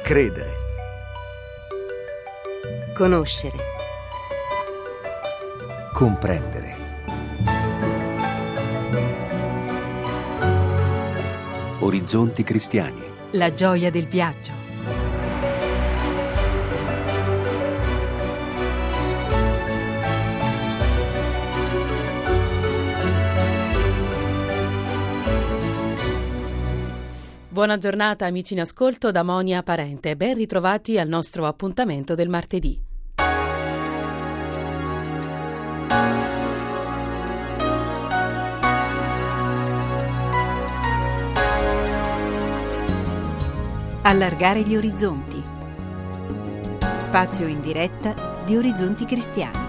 Credere. Conoscere. Comprendere. Orizzonti cristiani. La gioia del viaggio. Buona giornata amici in ascolto da Monia Parente. Ben ritrovati al nostro appuntamento del martedì. Allargare gli orizzonti. Spazio in diretta di Orizzonti Cristiani.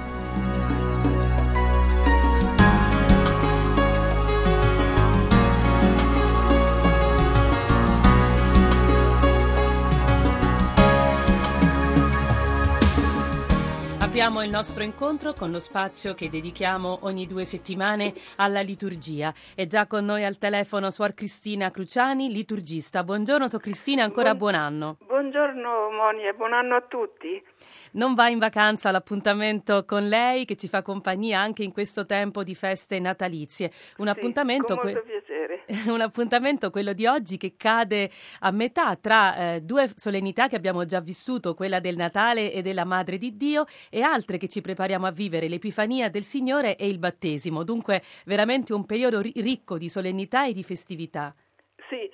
Apriamo il nostro incontro con lo spazio che dedichiamo ogni 2 settimane alla liturgia. È già con noi al telefono Suor Cristina Cruciani, liturgista. Buongiorno Suor Cristina, ancora buon anno. Buongiorno Monia, buon anno a tutti. Non va in vacanza, l'appuntamento con lei che ci fa compagnia anche in questo tempo di feste natalizie. Un appuntamento con molto piacere. Un appuntamento, quello di oggi, che cade a metà tra 2 solennità che abbiamo già vissuto, quella del Natale e della Madre di Dio, e altre che ci prepariamo a vivere, l'Epifania del Signore e il battesimo. Dunque veramente un periodo ricco di solennità e di festività. Sì,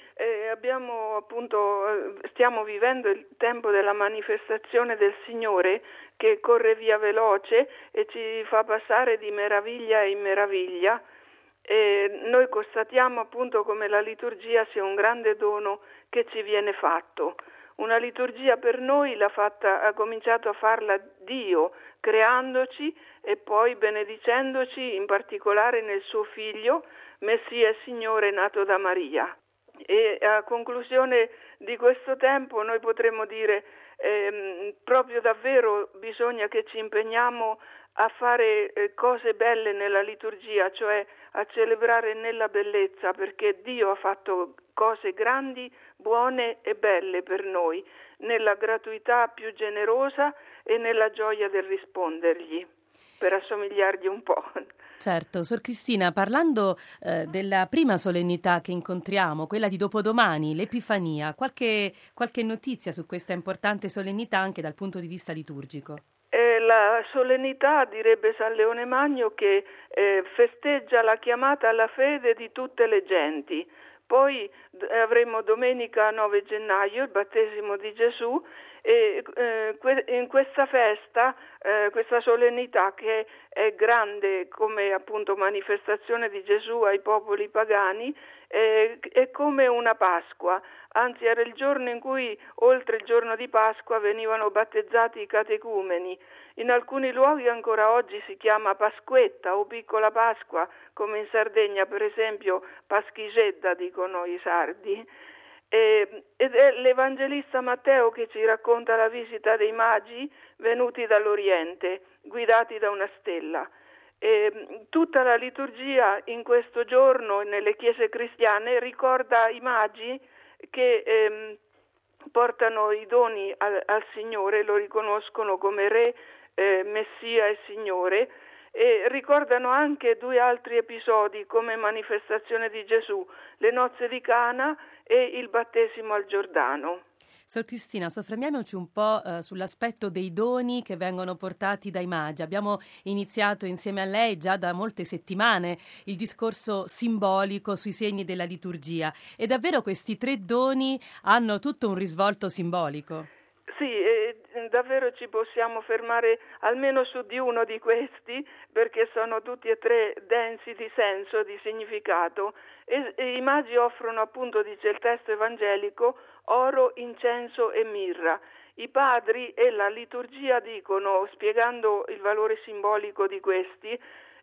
stiamo vivendo il tempo della manifestazione del Signore che corre via veloce e ci fa passare di meraviglia in meraviglia. E noi constatiamo appunto come la liturgia sia un grande dono che ci viene fatto. Una liturgia per noi ha cominciato a farla Dio, creandoci e poi benedicendoci in particolare nel suo Figlio, Messia e Signore nato da Maria. E a conclusione di questo tempo noi potremmo dire proprio davvero bisogna che ci impegniamo a fare cose belle nella liturgia, cioè a celebrare nella bellezza, perché Dio ha fatto cose grandi, buone e belle per noi, nella gratuità più generosa e nella gioia del rispondergli, per assomigliargli un po'. Certo, Sor Cristina, parlando della prima solennità che incontriamo, quella di dopodomani, l'Epifania, qualche notizia su questa importante solennità anche dal punto di vista liturgico? La solennità, direbbe San Leone Magno, che festeggia la chiamata alla fede di tutte le genti. Poi avremo domenica 9 gennaio il battesimo di Gesù e in questa festa, questa solennità che è grande come appunto manifestazione di Gesù ai popoli pagani, è come una Pasqua, anzi era il giorno in cui oltre il giorno di Pasqua venivano battezzati i catecumeni. In alcuni luoghi ancora oggi si chiama Pasquetta o Piccola Pasqua, come in Sardegna per esempio Paschigedda dicono i sardi. Ed è l'Evangelista Matteo che ci racconta la visita dei magi venuti dall'Oriente, guidati da una stella. Tutta la liturgia in questo giorno nelle chiese cristiane ricorda i magi che portano i doni al Signore, lo riconoscono come Re, Messia e Signore, e ricordano anche 2 altri episodi come manifestazione di Gesù, le nozze di Cana e il battesimo al Giordano. Sor Cristina, soffermiamoci un po' sull'aspetto dei doni che vengono portati dai magi. Abbiamo iniziato insieme a lei già da molte settimane il discorso simbolico sui segni della liturgia e davvero questi 3 doni hanno tutto un risvolto simbolico. Sì, davvero ci possiamo fermare almeno su di uno di questi perché sono tutti e 3 densi di senso, di significato e i magi offrono appunto, dice il testo evangelico, oro, incenso e mirra. I padri e la liturgia dicono, spiegando il valore simbolico di questi,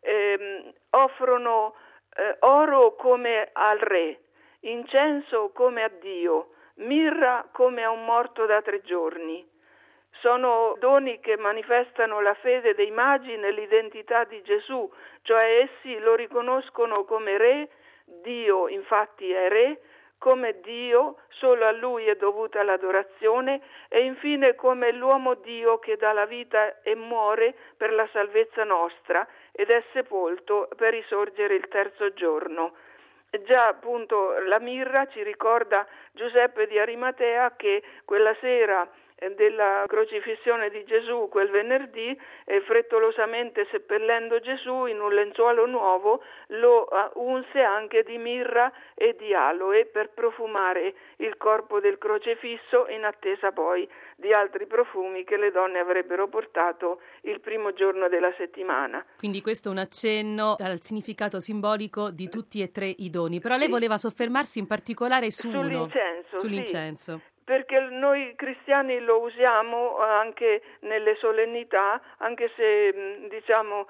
offrono oro come al re, incenso come a Dio, mirra come a un morto da 3 giorni. Sono doni che manifestano la fede dei magi nell'identità di Gesù, cioè essi lo riconoscono come re, Dio infatti è re, come Dio, solo a Lui è dovuta l'adorazione, e infine come l'uomo Dio che dà la vita e muore per la salvezza nostra ed è sepolto per risorgere il terzo giorno. Già appunto la mirra ci ricorda Giuseppe di Arimatea che quella sera della crocifissione di Gesù, quel venerdì, frettolosamente seppellendo Gesù in un lenzuolo nuovo, lo unse anche di mirra e di aloe per profumare il corpo del crocefisso, in attesa poi di altri profumi che le donne avrebbero portato il primo giorno della settimana. Quindi questo è un accenno al significato simbolico di tutti e tre i doni, però lei voleva soffermarsi in particolare sull'incenso. Sì. Perché noi cristiani lo usiamo anche nelle solennità, anche se diciamo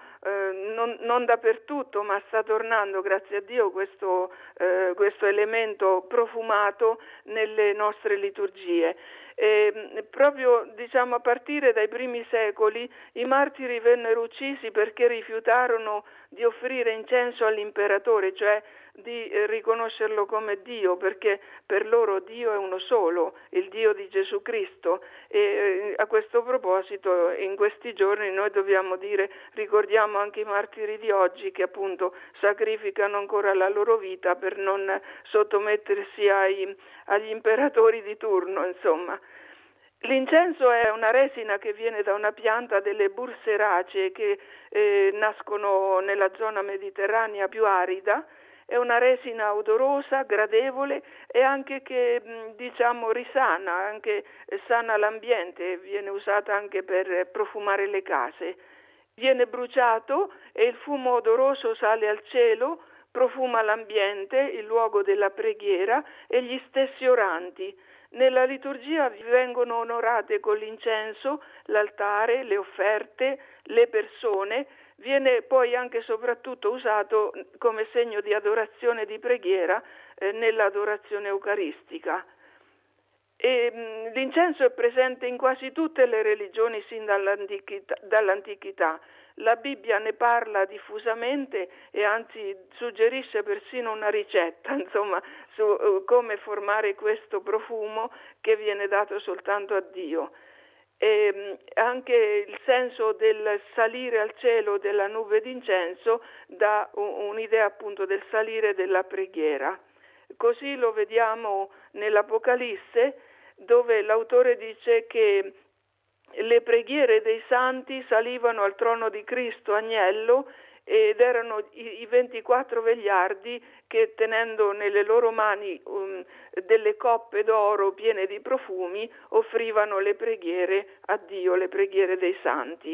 non dappertutto, ma sta tornando, grazie a Dio, questo elemento profumato nelle nostre liturgie. Proprio diciamo a partire dai primi secoli i martiri vennero uccisi perché rifiutarono di offrire incenso all'imperatore, cioè di riconoscerlo come Dio, perché per loro Dio è uno solo, il Dio di Gesù Cristo. E a questo proposito in questi giorni noi dobbiamo ricordiamo anche i martiri di oggi che appunto sacrificano ancora la loro vita per non sottomettersi agli imperatori di turno, insomma. L'incenso è una resina che viene da una pianta delle burseracee che nascono nella zona mediterranea più arida. È una resina odorosa, gradevole e anche che risana, anche sana l'ambiente, viene usata anche per profumare le case. Viene bruciato e il fumo odoroso sale al cielo, profuma l'ambiente, il luogo della preghiera e gli stessi oranti. Nella liturgia vengono onorate con l'incenso l'altare, le offerte, le persone. Viene poi anche e soprattutto usato come segno di adorazione e di preghiera nell'adorazione eucaristica. L'incenso è presente in quasi tutte le religioni sin dall'antichità. La Bibbia ne parla diffusamente e anzi suggerisce persino una ricetta, su come formare questo profumo che viene dato soltanto a Dio. E anche il senso del salire al cielo della nube d'incenso dà un'idea appunto del salire della preghiera. Così lo vediamo nell'Apocalisse, dove l'autore dice che le preghiere dei santi salivano al trono di Cristo Agnello ed erano i 24 vegliardi che, tenendo nelle loro mani delle coppe d'oro piene di profumi, offrivano le preghiere a Dio, le preghiere dei santi.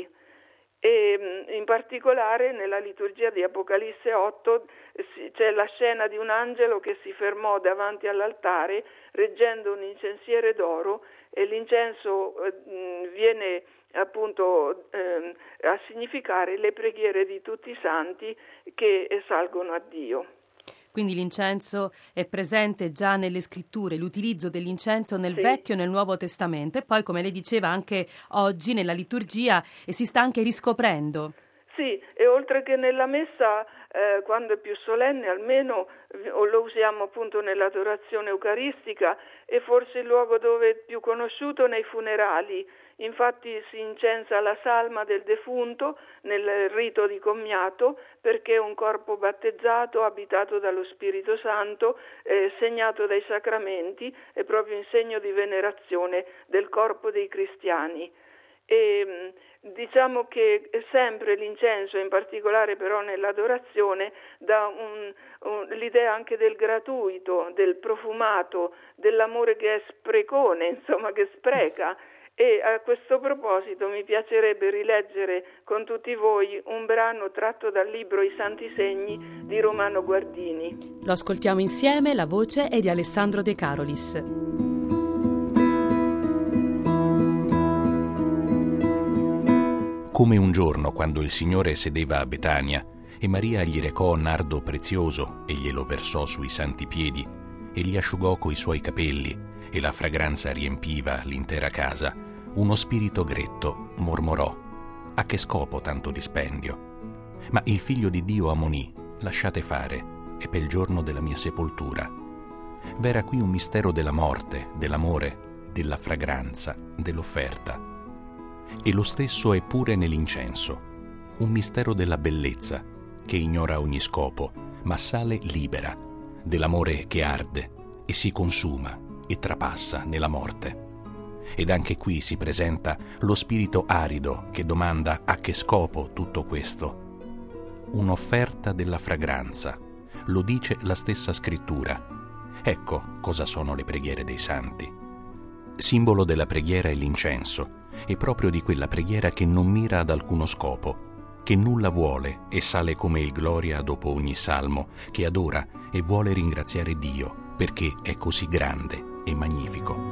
E in particolare nella liturgia di Apocalisse 8 c'è la scena di un angelo che si fermò davanti all'altare reggendo un incensiere d'oro, e l'incenso viene appunto a significare le preghiere di tutti i santi che salgono a Dio. Quindi l'incenso è presente già nelle scritture, l'utilizzo dell'incenso nel Vecchio e nel Nuovo Testamento, e poi, come lei diceva, anche oggi nella liturgia, e si sta anche riscoprendo. Sì, e oltre che nella messa, quando è più solenne, almeno lo usiamo appunto nell'adorazione eucaristica, e forse il luogo dove è più conosciuto nei funerali. Infatti si incensa la salma del defunto nel rito di commiato, perché è un corpo battezzato, abitato dallo Spirito Santo, segnato dai sacramenti, è proprio in segno di venerazione del corpo dei cristiani. E diciamo che sempre l'incenso, in particolare però nell'adorazione, dà l'idea anche del gratuito, del profumato, dell'amore che è sprecone, che spreca. E a questo proposito mi piacerebbe rileggere con tutti voi un brano tratto dal libro I Santi Segni di Romano Guardini. Lo ascoltiamo insieme, la voce è di Alessandro De Carolis. Come un giorno quando il Signore sedeva a Betania e Maria gli recò nardo prezioso e glielo versò sui santi piedi e li asciugò coi suoi capelli e la fragranza riempiva l'intera casa, uno spirito gretto mormorò: a che scopo tanto dispendio? Ma il Figlio di Dio ammonì: lasciate fare, è per il giorno della mia sepoltura. v'era qui un mistero della morte, dell'amore, della fragranza, dell'offerta. E lo stesso è pure nell'incenso, un mistero della bellezza, che ignora ogni scopo, ma sale libera, dell'amore che arde e si consuma e trapassa nella morte. Ed anche qui si presenta lo spirito arido che domanda a che scopo tutto questo. Un'offerta della fragranza, lo dice la stessa scrittura. Ecco cosa sono le preghiere dei santi. Simbolo della preghiera è l'incenso, e proprio di quella preghiera che non mira ad alcuno scopo, che nulla vuole e sale come il gloria dopo ogni salmo, che adora e vuole ringraziare Dio perché è così grande e magnifico.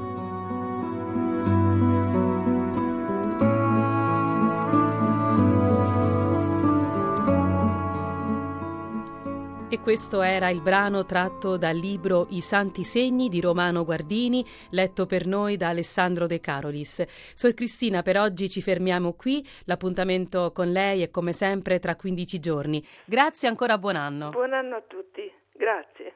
E questo era il brano tratto dal libro I Santi Segni di Romano Guardini, letto per noi da Alessandro De Carolis. Sor Cristina, per oggi ci fermiamo qui. L'appuntamento con lei è come sempre tra 15 giorni. Grazie, ancora buon anno. Buon anno a tutti, grazie.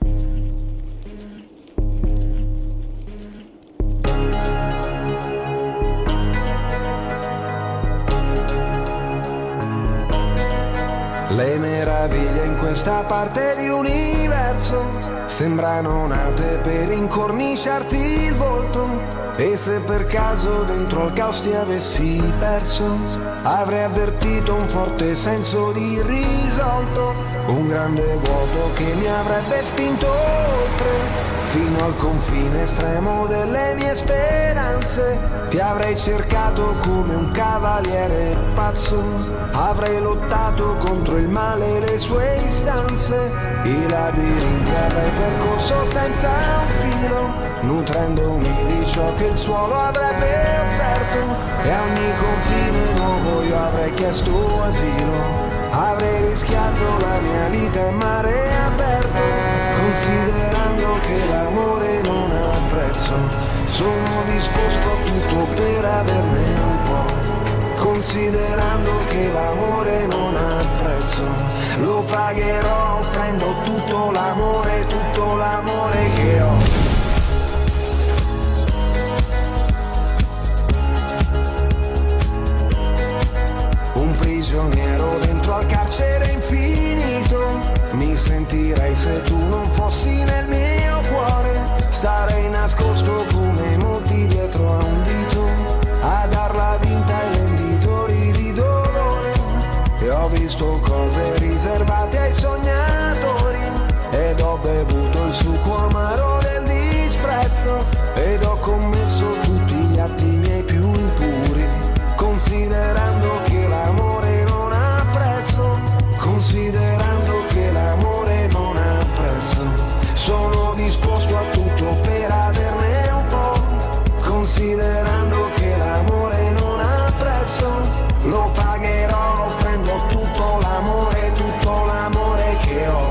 Le meraviglie in questa parte di universo sembrano nate per incorniciarti il volto, e se per caso dentro il caos ti avessi perso, avrei avvertito un forte senso di irrisolto, un grande vuoto che mi avrebbe spinto oltre, fino al confine estremo delle mie speranze. Ti avrei cercato come un cavaliere pazzo, avrei lottato contro il male e le sue istanze, i labirinti avrei percorso senza un filo, nutrendomi di ciò che il suolo avrebbe offerto, e a ogni confine nuovo io avrei chiesto asilo. Avrei rischiato la mia vita in mare aperto, considerando che l'amore non ha prezzo. Sono disposto a tutto per averne un po', considerando che l'amore non ha prezzo. Lo pagherò offrendo tutto l'amore che ho. Prigioniero dentro al carcere infinito, mi sentirei se tu non fossi nel mio cuore. Starei nascosto come molti dietro a un dito, a darla vinta ai venditori di dolore. E ho visto cose riservate ai sognatori, ed ho bevuto il succo amaro del disprezzo, ed ho commesso tutti gli atti miei più impuri, considerando che l'amore non ha prezzo, considerando che l'amore non ha prezzo. Sono disposto a tutto per averne un po', considerando che l'amore non ha prezzo. Lo pagherò offrendo tutto l'amore che ho,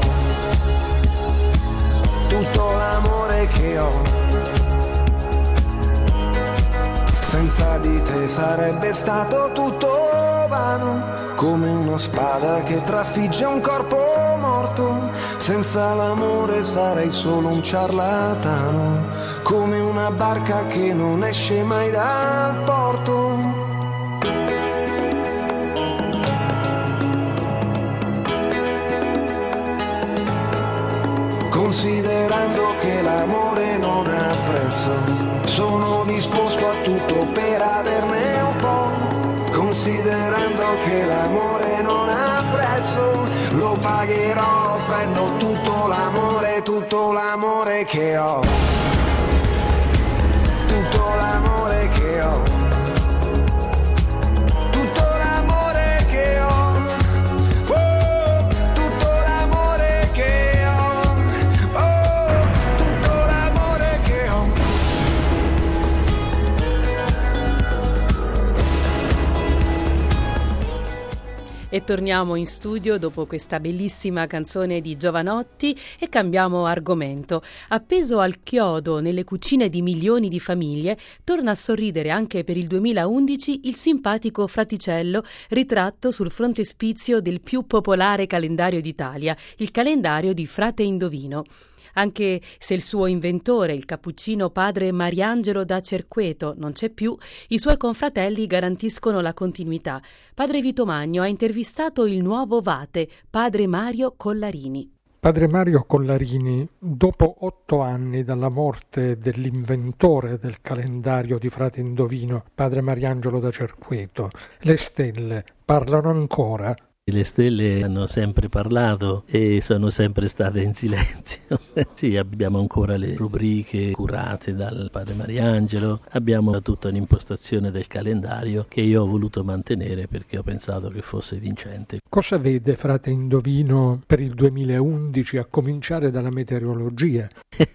tutto l'amore che ho. Senza di te sarebbe stato tutto vano, come una spada che trafigge un corpo morto. Senza l'amore sarei solo un ciarlatano, come una barca che non esce mai dal porto. Considerando che l'amore non ha prezzo, sono disposto a tutto per averne un po', considerando che l'amore non ha prezzo. Lo pagherò offrendo tutto l'amore che ho, tutto l'amore che ho, tutto l'amore che ho, oh, tutto l'amore che ho, oh, tutto l'amore che ho. E torniamo in studio dopo questa bellissima canzone di Jovanotti e cambiamo argomento. Appeso al chiodo nelle cucine di milioni di famiglie, torna a sorridere anche per il 2011 il simpatico fraticello ritratto sul frontespizio del più popolare calendario d'Italia, il calendario di Frate Indovino. Anche se il suo inventore, il cappuccino padre Mariangelo da Cerqueto, non c'è più, i suoi confratelli garantiscono la continuità. Padre Vito Magno ha intervistato il nuovo vate, padre Mario Collarini. Padre Mario Collarini, dopo 8 anni dalla morte dell'inventore del calendario di Frate Indovino, padre Mariangelo da Cerqueto, le stelle parlano ancora? Le stelle hanno sempre parlato e sono sempre state in silenzio. Sì, abbiamo ancora le rubriche curate dal padre Mariangelo, abbiamo tutta un'impostazione del calendario che io ho voluto mantenere perché ho pensato che fosse vincente. Cosa vede Frate Indovino per il 2011, a cominciare dalla meteorologia?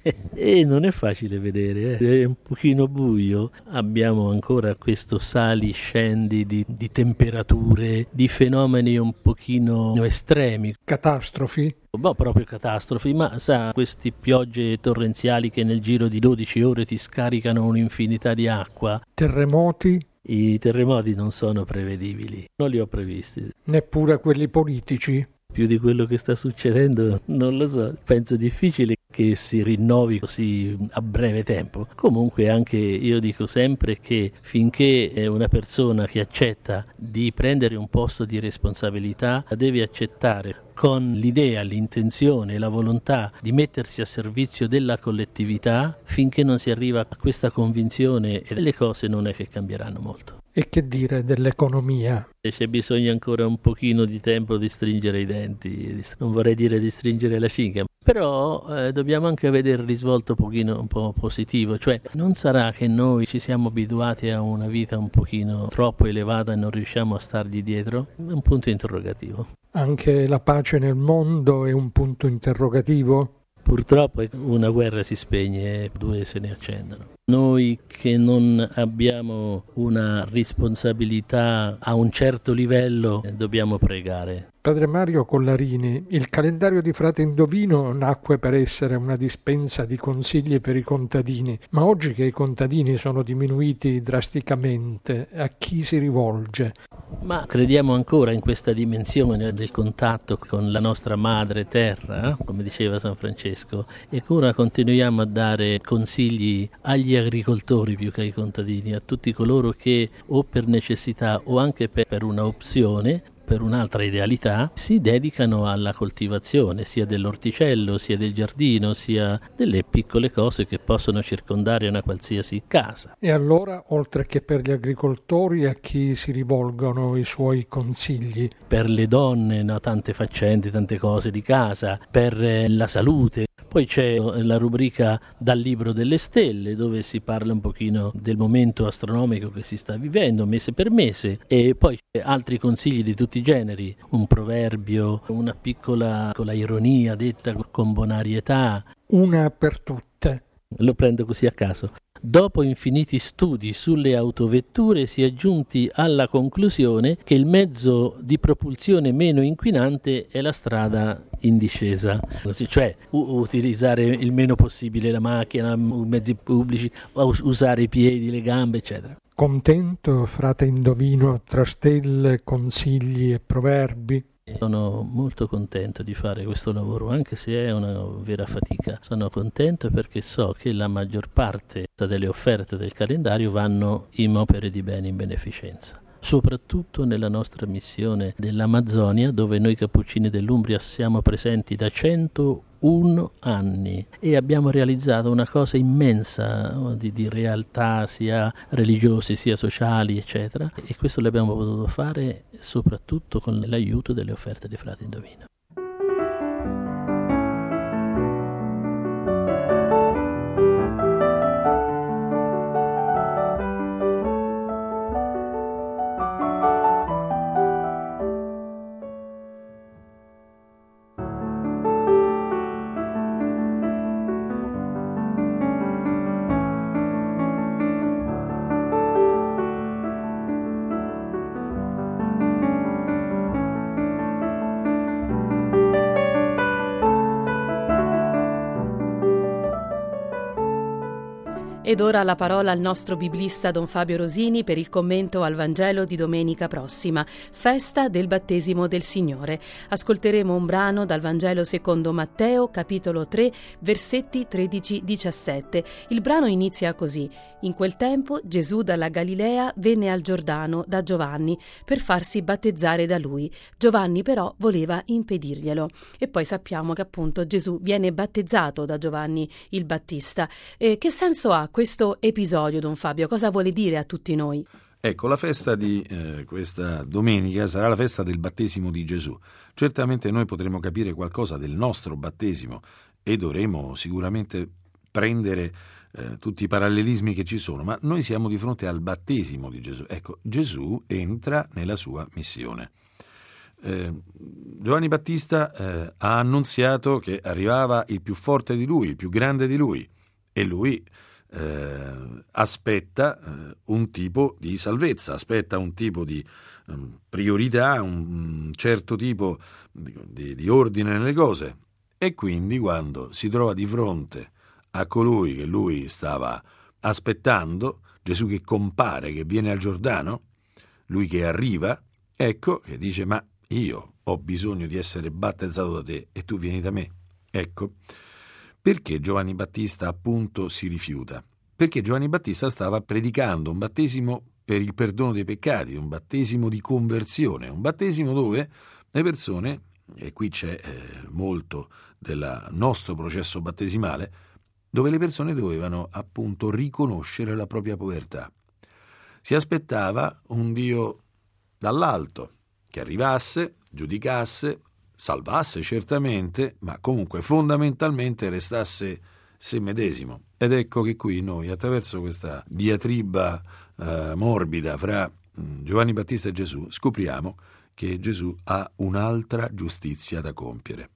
E non è facile vedere, è un pochino buio. Abbiamo ancora questo sali scendi di temperature, di fenomeni un pochino estremi. Catastrofi? Proprio catastrofi, ma sa, queste piogge torrenziali che nel giro di 12 ore ti scaricano un'infinità di acqua. Terremoti? I terremoti non sono prevedibili, non li ho previsti. Neppure quelli politici? Più di quello che sta succedendo non lo so, penso difficile che si rinnovi così a breve tempo. Comunque anche io dico sempre che finché è una persona che accetta di prendere un posto di responsabilità, deve accettare con l'idea, l'intenzione e la volontà di mettersi a servizio della collettività. Finché non si arriva a questa convinzione, le cose non è che cambieranno molto. E che dire dell'economia? C'è bisogno ancora un pochino di tempo di stringere i denti, non vorrei dire di stringere la cinghia, però dobbiamo anche vedere il risvolto un po' positivo, cioè non sarà che noi ci siamo abituati a una vita un pochino troppo elevata e non riusciamo a stargli dietro? È un punto interrogativo. Anche la pace nel mondo è un punto interrogativo? Purtroppo una guerra si spegne e 2 se ne accendono. Noi che non abbiamo una responsabilità a un certo livello dobbiamo pregare. Padre Mario Collarini, il calendario di Frate Indovino nacque per essere una dispensa di consigli per i contadini, ma oggi che i contadini sono diminuiti drasticamente, a chi si rivolge? Ma crediamo ancora in questa dimensione del contatto con la nostra madre terra, come diceva San Francesco, e ora continuiamo a dare consigli agli agricoltori più che ai contadini, a tutti coloro che o per necessità o anche per una opzione, per un'altra idealità, si dedicano alla coltivazione sia dell'orticello, sia del giardino, sia delle piccole cose che possono circondare una qualsiasi casa. E allora, oltre che per gli agricoltori, a chi si rivolgono i suoi consigli? Per le donne, no, tante faccende, tante cose di casa, per la salute. Poi c'è la rubrica Dal libro delle stelle, dove si parla un pochino del momento astronomico che si sta vivendo, mese per mese, e poi c'è altri consigli di tutti i generi, un proverbio, una piccola con la ironia detta con bonarietà. Una per tutte. Lo prendo così a caso. Dopo infiniti studi sulle autovetture si è giunti alla conclusione che il mezzo di propulsione meno inquinante è la strada in discesa, cioè utilizzare il meno possibile la macchina, mezzi pubblici, usare i piedi, le gambe, eccetera. Contento, Frate Indovino, tra stelle, consigli e proverbi? Sono molto contento di fare questo lavoro, anche se è una vera fatica. Sono contento perché so che la maggior parte delle offerte del calendario vanno in opere di bene in beneficenza. Soprattutto nella nostra missione dell'Amazzonia, dove noi Cappuccini dell'Umbria siamo presenti da 101 anni e abbiamo realizzato una cosa immensa di realtà sia religiose sia sociali eccetera, e questo l'abbiamo potuto fare soprattutto con l'aiuto delle offerte di Frate Indovino. Ed ora la parola al nostro biblista Don Fabio Rosini per il commento al Vangelo di domenica prossima, festa del battesimo del Signore. Ascolteremo un brano dal Vangelo secondo Matteo, capitolo 3, versetti 13-17. Il brano inizia così: in quel tempo Gesù dalla Galilea venne al Giordano da Giovanni per farsi battezzare da lui. Giovanni però voleva impedirglielo. E poi sappiamo che appunto Gesù viene battezzato da Giovanni il Battista. Che senso ha questo episodio, Don Fabio? Cosa vuole dire a tutti noi? Ecco, la festa di questa domenica sarà la festa del battesimo di Gesù. Certamente noi potremo capire qualcosa del nostro battesimo e dovremo sicuramente prendere tutti i parallelismi che ci sono, ma noi siamo di fronte al battesimo di Gesù. Ecco, Gesù entra nella sua missione. Giovanni Battista ha annunziato che arrivava il più forte di lui, il più grande di lui, e lui aspetta un tipo di salvezza, aspetta un tipo di priorità, un certo tipo di ordine nelle cose, e quindi quando si trova di fronte a colui che lui stava aspettando, Gesù che compare, che viene al Giordano, lui che arriva, ecco che dice: ma io ho bisogno di essere battezzato da te e tu vieni da me. Ecco perché Giovanni Battista appunto si rifiuta, perché Giovanni Battista stava predicando un battesimo per il perdono dei peccati, un battesimo di conversione, un battesimo dove le persone, e qui c'è molto del nostro processo battesimale, dove le persone dovevano appunto riconoscere la propria povertà. Si aspettava un Dio dall'alto che arrivasse, giudicasse, salvasse certamente, ma comunque fondamentalmente restasse se medesimo. Ed ecco che qui noi, attraverso questa diatriba morbida fra Giovanni Battista e Gesù, scopriamo che Gesù ha un'altra giustizia da compiere.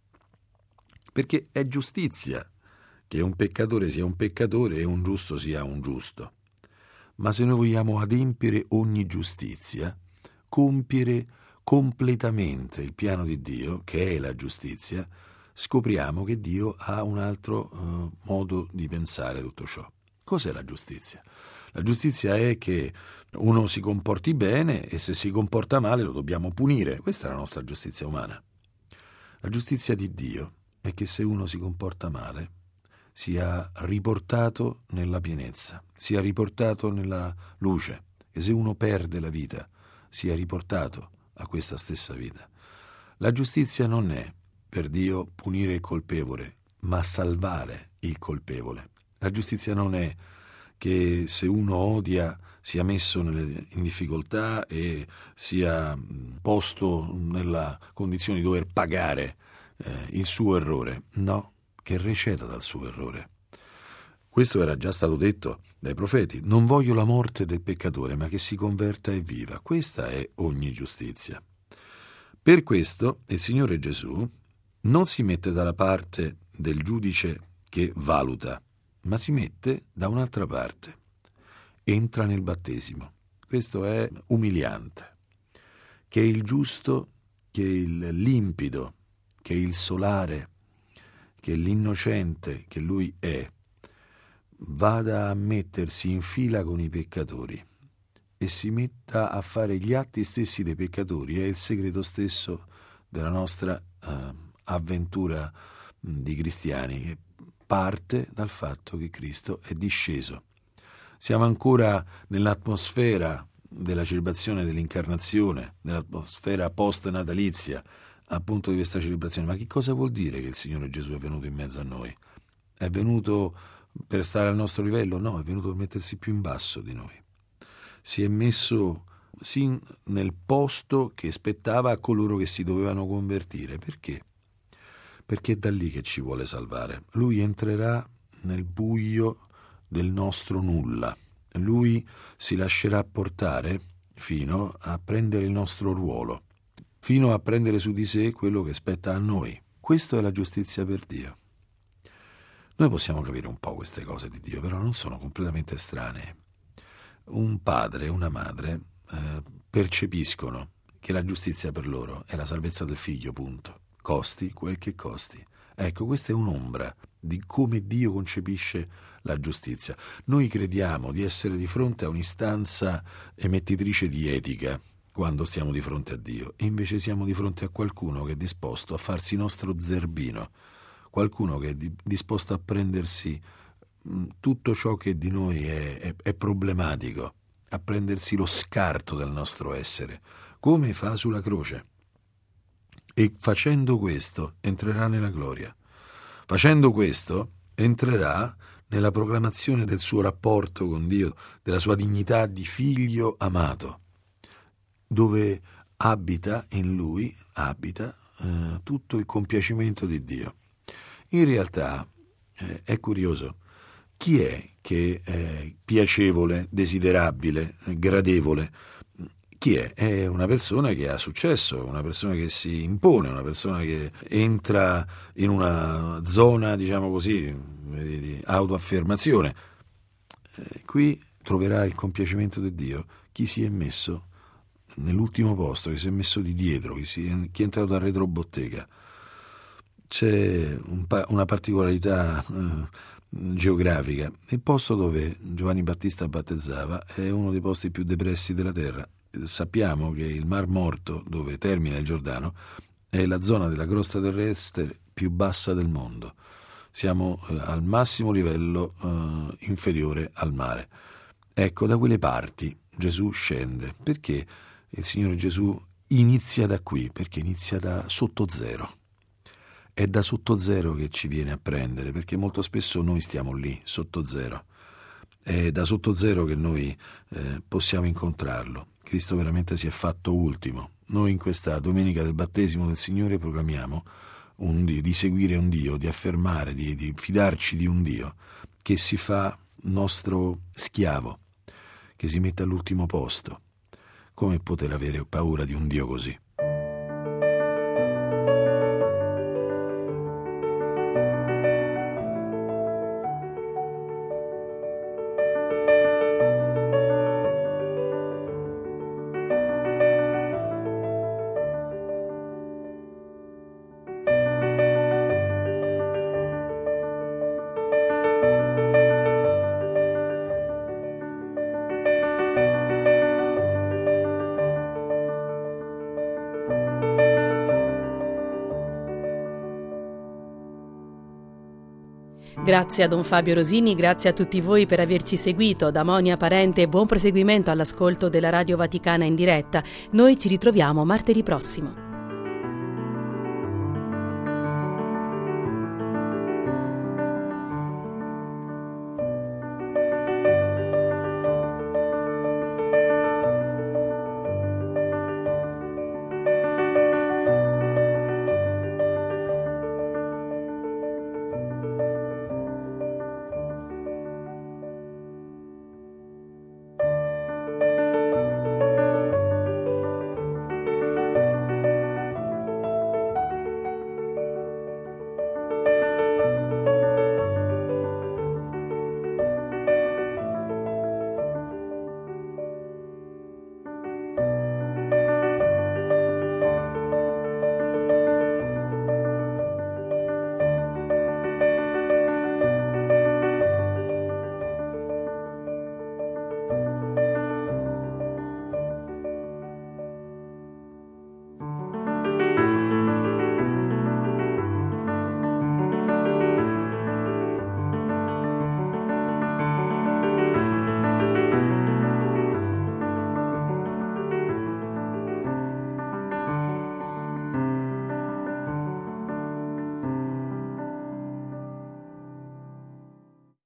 Perché è giustizia che un peccatore sia un peccatore e un giusto sia un giusto. Ma se noi vogliamo adempiere ogni giustizia, compiere completamente il piano di Dio, che è la giustizia, scopriamo che Dio ha un altro modo di pensare tutto ciò. Cos'è la giustizia? La giustizia è che uno si comporti bene e se si comporta male lo dobbiamo punire. Questa è la nostra giustizia umana. La giustizia di Dio è che se uno si comporta male sia riportato nella pienezza, sia riportato nella luce, e se uno perde la vita sia riportato a questa stessa vita. La giustizia non è per Dio punire il colpevole, ma salvare il colpevole. La giustizia non è che se uno odia sia messo in difficoltà e sia posto nella condizione di dover pagare il suo errore. No, che receda dal suo errore. Questo era già stato detto dai profeti: non voglio la morte del peccatore, ma che si converta e viva. Questa è ogni giustizia. Per questo il Signore Gesù non si mette dalla parte del giudice che valuta, ma si mette da un'altra parte. Entra nel battesimo. Questo è umiliante. Che il giusto, che il limpido, che il solare, che l'innocente che lui è, vada a mettersi in fila con i peccatori e si metta a fare gli atti stessi dei peccatori è il segreto stesso della nostra avventura di cristiani, che parte dal fatto che Cristo è disceso. Siamo ancora nell'atmosfera della celebrazione dell'incarnazione, nell'atmosfera post-natalizia appunto di questa celebrazione. Ma che cosa vuol dire che il Signore Gesù è venuto in mezzo a noi? È venuto per stare al nostro livello? No, è venuto per mettersi più in basso di noi. Si è messo sì nel posto che spettava a coloro che si dovevano convertire. Perché? Perché è da lì che ci vuole salvare. Lui entrerà nel buio del nostro nulla. Lui si lascerà portare fino a prendere il nostro ruolo, fino a prendere su di sé quello che spetta a noi. Questa è la giustizia per Dio. Noi possiamo capire un po' queste cose di Dio, però non sono completamente estranee. Un padre e una madre percepiscono che la giustizia per loro è la salvezza del figlio, punto. Costi quel che costi. Ecco, questa è un'ombra di come Dio concepisce la giustizia. Noi crediamo di essere di fronte a un'istanza emettitrice di etica quando stiamo di fronte a Dio, e invece siamo di fronte a qualcuno che è disposto a farsi nostro zerbino, qualcuno che è disposto a prendersi tutto ciò che di noi è problematico, a prendersi lo scarto del nostro essere, come fa sulla croce. E facendo questo entrerà nella gloria. Facendo questo entrerà nella proclamazione del suo rapporto con Dio, della sua dignità di figlio amato, dove abita in lui, tutto il compiacimento di Dio. In realtà è curioso, chi è che è piacevole, desiderabile, gradevole? Chi è? È una persona che ha successo, una persona che si impone, una persona che entra in una zona, diciamo così, di autoaffermazione. Qui troverà il compiacimento di Dio chi si è messo nell'ultimo posto, che si è messo di dietro, chi è entrato dal retrobottega. C'è una particolarità geografica. Il posto dove Giovanni Battista battezzava è uno dei posti più depressi della terra. Sappiamo che il Mar Morto, dove termina il Giordano, è la zona della crosta terrestre più bassa del mondo. Siamo al massimo livello inferiore al mare. Ecco, da quelle parti Gesù scende. Perché il Signore Gesù inizia da qui? Perché inizia da sotto zero. È da sotto zero che ci viene a prendere, perché molto spesso noi stiamo lì, sotto zero. È da sotto zero che noi possiamo incontrarlo. Cristo veramente si è fatto ultimo. Noi in questa domenica del battesimo del Signore proclamiamo di seguire un Dio, di affermare, di fidarci di un Dio che si fa nostro schiavo, che si mette all'ultimo posto. Come poter avere paura di un Dio così? Grazie a Don Fabio Rosini, grazie a tutti voi per averci seguito. Da Monia Parente, buon proseguimento all'ascolto della Radio Vaticana in diretta. Noi ci ritroviamo martedì prossimo.